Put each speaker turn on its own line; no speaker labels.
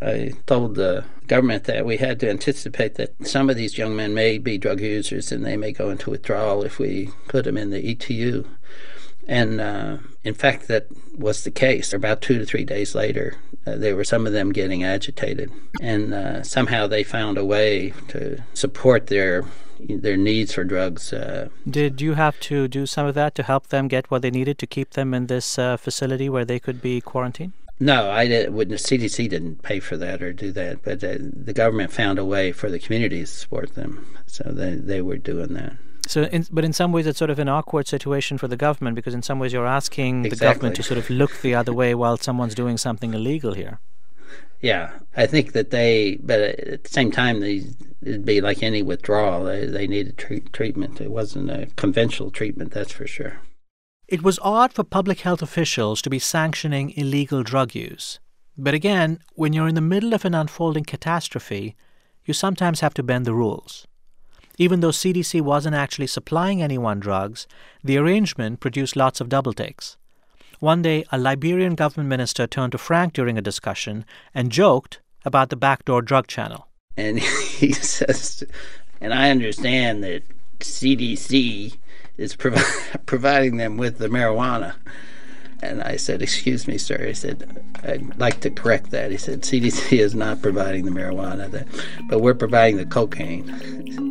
I told the government that we had to anticipate that some of these young men may be drug users and they may go into withdrawal if we put them in the ETU. And in fact, that was the case. About 2 to 3 days later, there were some of them getting agitated. And somehow they found a way to support their needs for drugs.
Did you have to do some of that to help them get what they needed to keep them in this facility where they could be quarantined?
No, I didn't. The CDC didn't pay for that or do that, but the government found a way for the community to support them. So they were doing that.
But in some ways, it's sort of an awkward situation for the government, because in some ways you're asking the government to sort of look the other way while someone's doing something illegal here.
Yeah, I think that but at the same time, it'd be like any withdrawal. They needed treatment. It wasn't a conventional treatment, that's for sure.
It was odd for public health officials to be sanctioning illegal drug use. But again, when you're in the middle of an unfolding catastrophe, you sometimes have to bend the rules. Even though CDC wasn't actually supplying anyone drugs, the arrangement produced lots of double takes. One day, a Liberian government minister turned to Frank during a discussion and joked about the backdoor drug channel.
And he says, and I understand that CDC is providing them with the marijuana. And I said, excuse me, sir. He said, I'd like to correct that. He said, CDC is not providing the marijuana, but we're providing the cocaine.